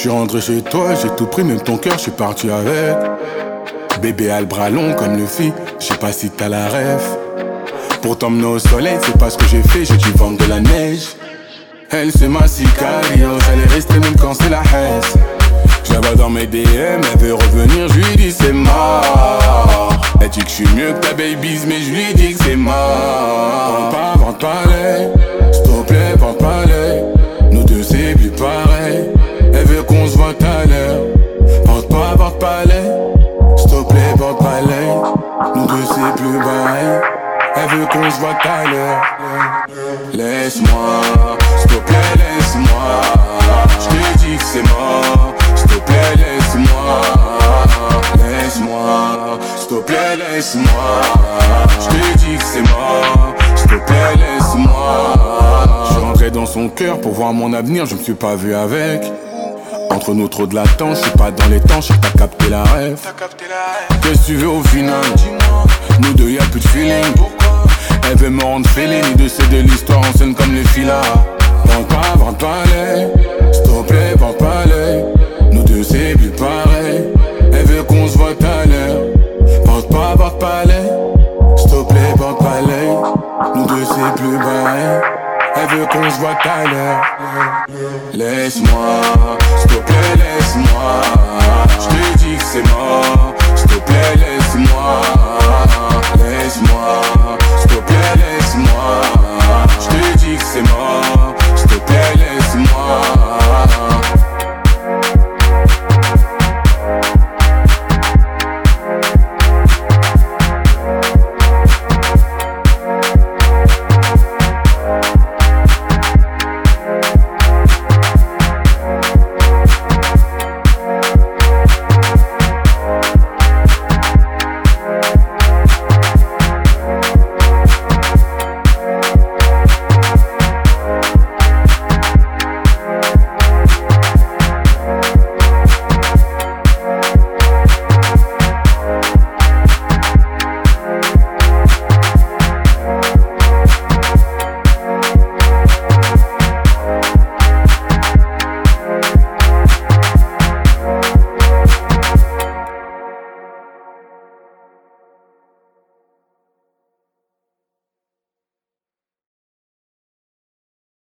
suis rentré chez toi, j'ai tout pris, même ton cœur, je suis parti avec. Bébé a le bras long comme le fit, je sais pas si t'as la ref. Pour t'emmener au soleil, c'est pas ce que j'ai fait, j'ai dû vendre de la neige. Elle c'est ma sicario, j'allais rester même quand c'est la haisse. Je la vois dans mes DM, elle veut revenir, je lui dis c'est mort. Elle dit que je suis mieux que ta babies, mais je lui dis que c'est mort. Vente pas l'œil, s'il te plaît, vente pas l'œil. Nous deux c'est plus pareil, elle veut qu'on se voit à l'heure. Vente pas l'œil, s'il te plaît, vente pas l'œil. Nous deux c'est plus pareil, elle veut qu'on se voit à l'heure. Laisse-moi, s'il te plaît, laisse-moi. Je te dis que c'est mort, s'il te plaît, laisse-moi. Laisse-moi, s'il te plaît, laisse-moi. Je te dis que c'est mort, s'il te plaît, laisse-moi. Je suis rentré dans son cœur pour voir mon avenir, je me suis pas vu avec. Entre nous trop de latence, je suis pas dans les temps, je sais que t'as capté la rêve. Qu'est-ce que tu veux au final? Nous deux y'a plus de feeling. Elle veut me rendre féline, de c'est de l'histoire en scène comme les filas. Vente pas l'œil, s'il te plaît, vente pas l'œil. Nous deux c'est plus pareil, elle veut qu'on se voit à l'heure. Vente pas l'œil, s'il te plaît, vente pas l'œil. Nous deux c'est plus pareil, elle veut qu'on se voit à l'heure. Laisse-moi, s'il te plaît, laisse-moi. Je te dis que c'est mort, s'il te plaît, laisse-moi. Laisse-moi.